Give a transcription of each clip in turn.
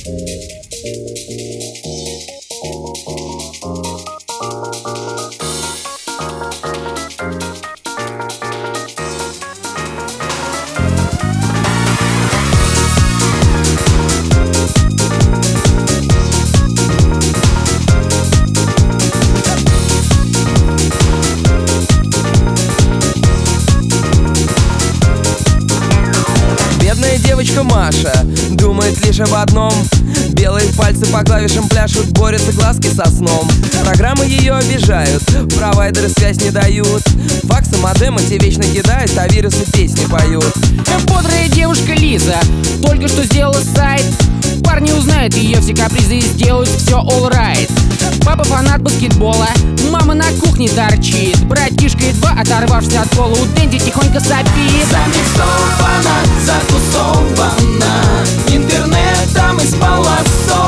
Девочка Маша думает лишь об одном: белые пальцы по клавишам пляшут, борются глазки со сном. Программы ее обижают, провайдеры связь не дают, факсы, модемы те вечно кидают, а вирусы песни поют. Бодрая девушка Лиза только что сделала сайт. Парни узнают ее все капризы и сделают все alright. Папа фанат баскетбола, мама на кухне торчит, братишка едва оторвавшись от пола у Дэнди тихонько сопит. Замиксована, затусована, интернетом исполосована.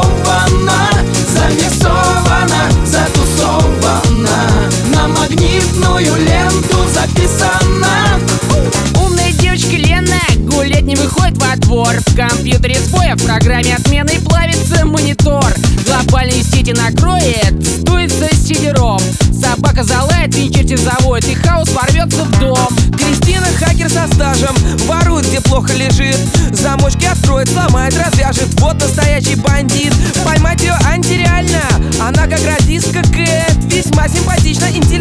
Замиксована, затусована, на магнитную ленту записана. Умная девочка Лена гулять не выходит во двор. В компьютере сбой, а в программе отмены плавится монитор. Глобальные сети накроет, сдуется сидером. Собака залает, винчестер заводит, и хаос ворвется в дом. Кристина хакер со стажем ворует, где плохо лежит, замочки откроет, сломает, развяжет. Вот настоящий бандит, поймать ее антиреально. Она как радистка Кэт, весьма симпатична, интересна.